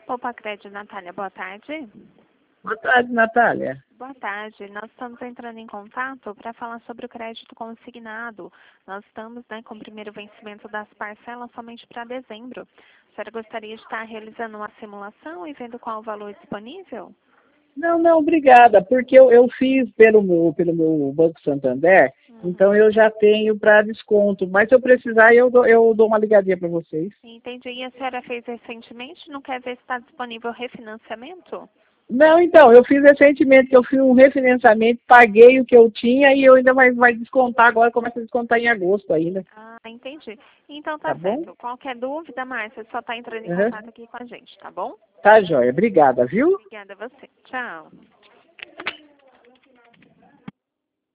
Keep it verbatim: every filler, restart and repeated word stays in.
Opa, Crédito, Natália, boa tarde. Boa tarde, Natália. Boa tarde. Nós estamos entrando em contato para falar sobre o crédito consignado. Nós estamos, né, com o primeiro vencimento das parcelas somente para dezembro. A senhora gostaria de estar realizando uma simulação e vendo qual o valor disponível? Não, não, obrigada, porque eu, eu fiz pelo meu, pelo meu Banco Santander, Hum. então eu já tenho para desconto, mas se eu precisar eu dou, eu dou uma ligadinha para vocês. Entendi. E a senhora fez recentemente? Não quer ver se está disponível refinanciamento? Não, então, eu fiz recentemente, que eu fiz um refinanciamento, paguei o que eu tinha e eu ainda vai, vai descontar agora, começa a descontar em agosto ainda. Ah, entendi. Então tá Tá bom? certo. Qualquer dúvida, Márcia, só está entrando em Uhum. contato aqui com a gente, tá bom? Tá, joia. Obrigada, viu? Obrigada a você. Tchau.